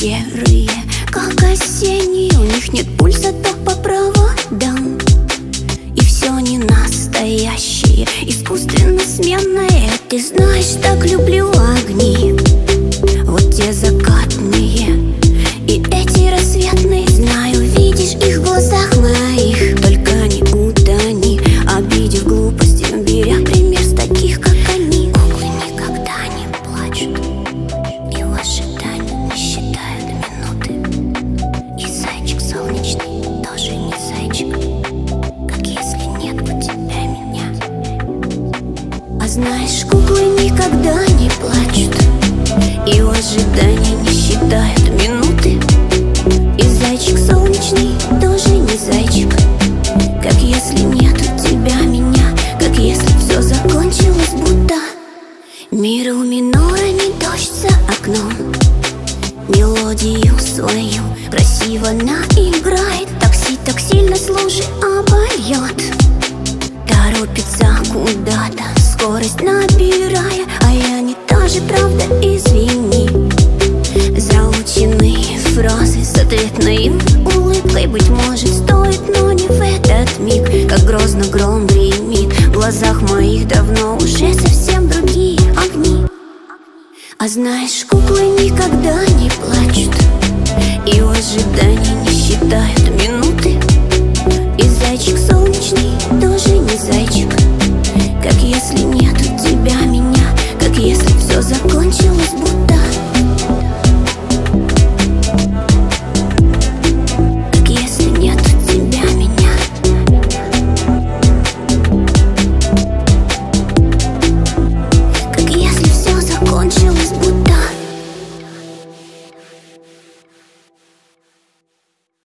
серые, как осенние. У них нет пульса, ток по проводам. И все не настоящее, искусственно сменное. Ты знаешь, так люблю огни, вот те закатные и эти рассветные. Знаю, видишь их в глазах моих. Только не утони, обидев глупости, беря пример с таких, как они. Куклы никогда не плачут и в ожидании не считают минуты. И зайчик солнечный тоже не зайчик, как если нет у тебя меня. А знаешь, куклы никогда не плачут и в ожидании не считают минуты. И зайчик солнечный тоже не зайчик, как если нет у тебя меня, как если все закончилось будто. Ми ре ми ре ми дождь за окном, мелодию свою красиво наиграет. Такси так сильно служи обольет, торопится куда-то, скорость набирая. А я не та же, правда, извини. Заученные фразы с ответной улыбкой, быть может, стоит, но не в этот миг. Как грозно гром гремит, в глазах моих давно уже совсем другие огни. А знаешь, куклы никогда не плачут и в ожидании не считают